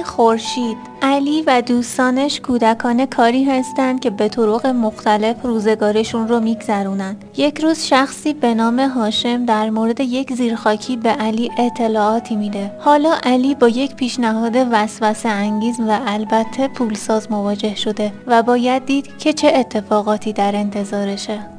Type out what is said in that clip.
خورشید. علی و دوستانش کودکان کاری هستند که به طرق مختلف روزگارشون رو میگذرونن. یک روز شخصی به نام هاشم در مورد یک زیرخاکی به علی اطلاعاتی میده. حالا علی با یک پیشنهاد وسوسه انگیز و البته پولساز مواجه شده و باید دید که چه اتفاقاتی در انتظارشه.